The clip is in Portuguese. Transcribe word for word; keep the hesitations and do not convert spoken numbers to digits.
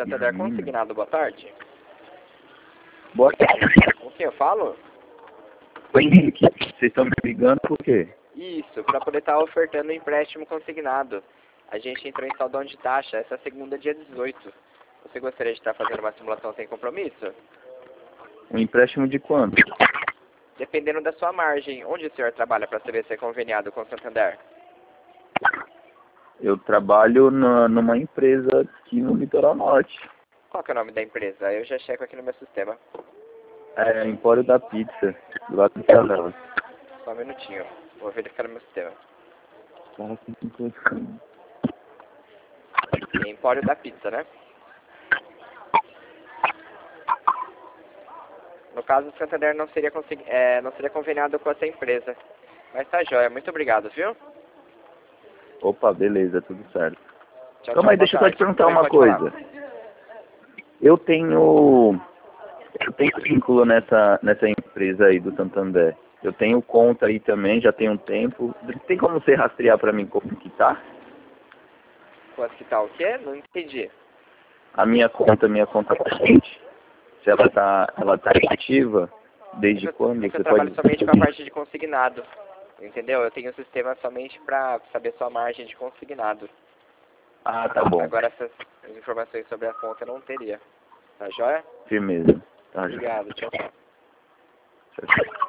Santander Consignado, boa tarde. Boa tarde. Com quem eu falo? Oi, Henrique. Vocês estão me ligando por quê? Isso, para poder estar ofertando um empréstimo consignado. A gente entrou em saldão de taxa, essa segunda, dia dezoito. Você gostaria de estar fazendo uma simulação sem compromisso? Um empréstimo de quanto? Dependendo da sua margem. Onde o senhor trabalha para saber se é conveniado com o Santander? Eu trabalho na, numa empresa aqui no Litoral Norte. Qual que é o nome da empresa? Eu já checo aqui no meu sistema. É Empório da Pizza, do lado do Canal. Só um minutinho. Vou verificar no meu sistema. Empório da Pizza, né? No caso, o Santander não seria, consegui... é, não seria conveniado com essa empresa. Mas tá joia. Muito obrigado, viu? Opa, beleza, tudo certo. Tchau, Calma tchau, aí, boa deixa eu só te tarde. perguntar Oi, uma pode coisa. falar. Eu tenho... Eu tenho vínculo nessa, nessa empresa aí do Santander. Eu tenho conta aí também, já tem um tempo. Tem como você rastrear pra mim como que tá? Quanto que tá o quê? Não entendi. A minha conta, minha conta corrente. Se ela tá, ela tá ativa, desde É que eu, quando? é que eu Você trabalho pode... somente com a parte de consignado. Entendeu? Eu tenho um sistema somente para saber sua margem de consignado. Ah, tá bom. Agora essas informações sobre a conta eu não teria. Tá joia? Firmeza. Tá, Obrigado. Tchau, tchau. tchau, tchau.